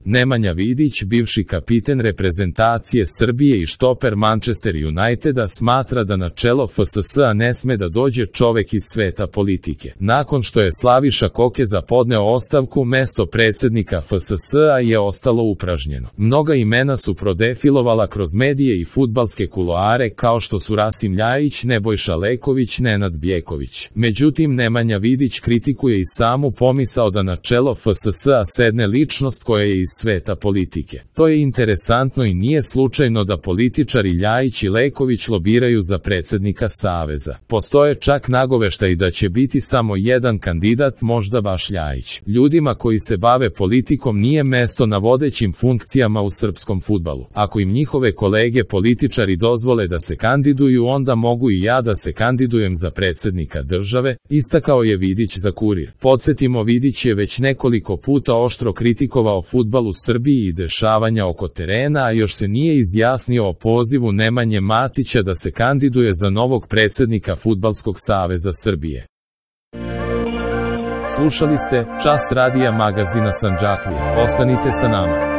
Nemanja Vidić, bivši kapiten reprezentacije Srbije i štoper Manchester Uniteda, smatra da na čelo FSS-a ne sme da dođe čovek iz sveta politike. Nakon što je Slaviša Kokeza podneo ostavku, mesto predsednika FSS-a je ostalo upražnjeno. Mnoga imena su prodefilovala kroz medije i fudbalske kuloare, kao što su Rasim Ljajić, Nebojša Leković, Nenad Bjeković. Međutim, Nemanja Vidić kritikuje i samu pomisao da na čelo FSS-a sedne ličnost koja je iz sveta politike. To je interesantno i nije slučajno da političari Ljajić i Leković lobiraju za predsednika Saveza. Postoje čak nagoveštaji da će biti samo jedan kandidat, možda baš Ljajić. Ljudima koji se bave politikom nije mesto na vodećim funkcijama u srpskom fudbalu. Ako im njihove kolege političari dozvole da se kandiduju, onda mogu i ja da se kandidujem za predsednika države, istakao je Vidić za Kurir. Podsjetimo, Vidić je već nekoliko puta oštro kritikovao fudbal u Srbiji i dešavanja oko terena, a još se nije izjasnio o pozivu Nemanje Matića da se kandiduje za novog predsednika Fudbalskog saveza Srbije. Slušali ste Čas radija magazina Sandžaklija. Ostanite sa nama.